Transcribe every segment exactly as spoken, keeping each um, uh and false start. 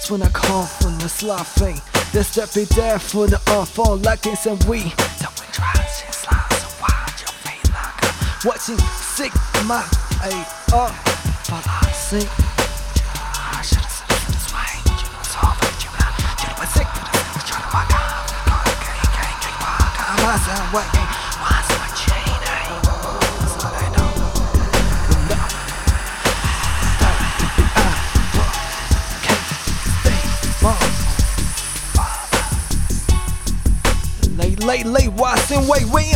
That's when I call from the laughing. There's that be there for the awful lacking some we 在温传心上是挖就飞那个 watching Sigma A R 发拉星是的是的是的帅就能操飞就能就能把 sick 的是的就能把卡搞得给给给把卡马上外给马上起来是来到 Lay, lay, lay, Watson, wait, wait.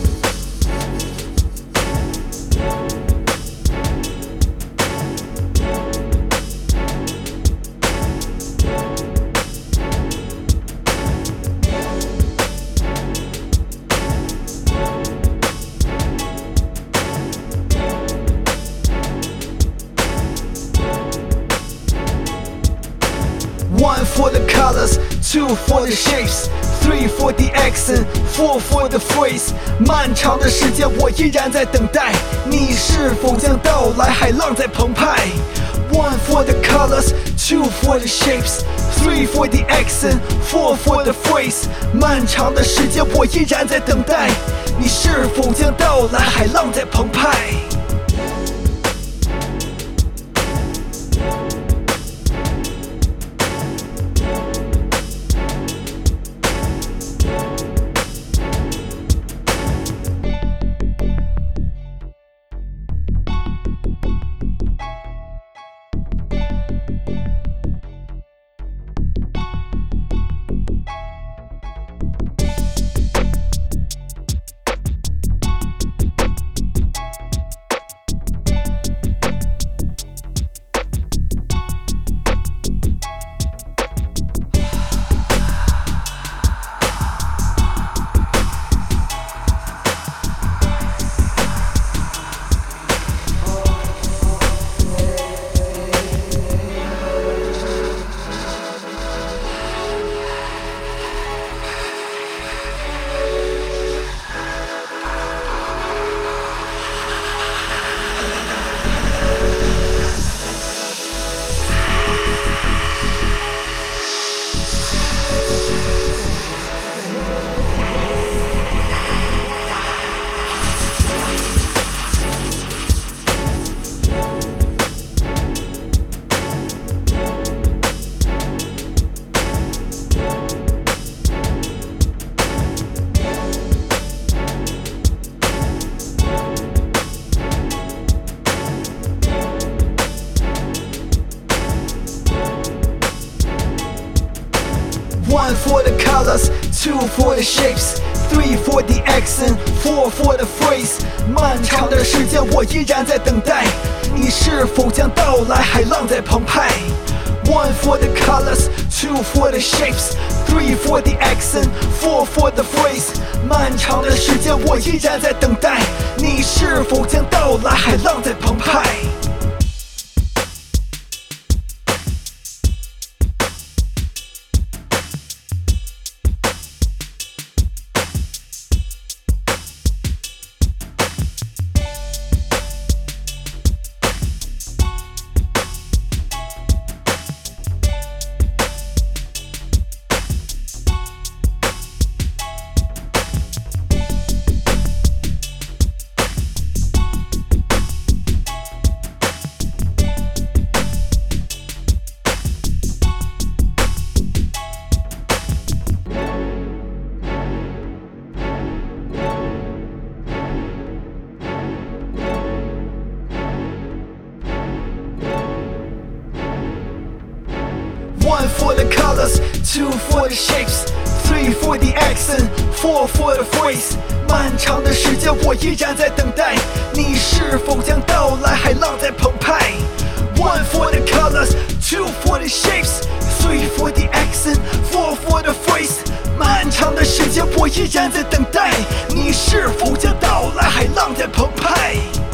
One for the colors, two for the shapes, three for the accent, four for the phrase. 漫长的时间，我依然在等待，你是否将到来？海浪在澎湃。One for the colors, two for the shapes, three for the accent, four for the phrase. 漫长的时间，我依然在等待，你是否将到来？海浪在澎湃。One for the colors, two for the shapes, three for the accent, four for the phrase. 漫长的时间，我依然在等待，你是否将到来？海浪在澎湃。One for the colors, two for the shapes, three for the accent, four for the phrase. 漫长的时间，我依然在等待，你是否将到来？海浪在澎湃。One for the colors, two for the shapes, three for the accent, four for the phrase. 漫长的时间，我依然在等待，你是否将到来？海浪在澎湃。One for the colors, two for the shapes, three for the accent, four for the phrase. 漫长的时间，我依然在等待，你是否将到来？海浪在澎湃。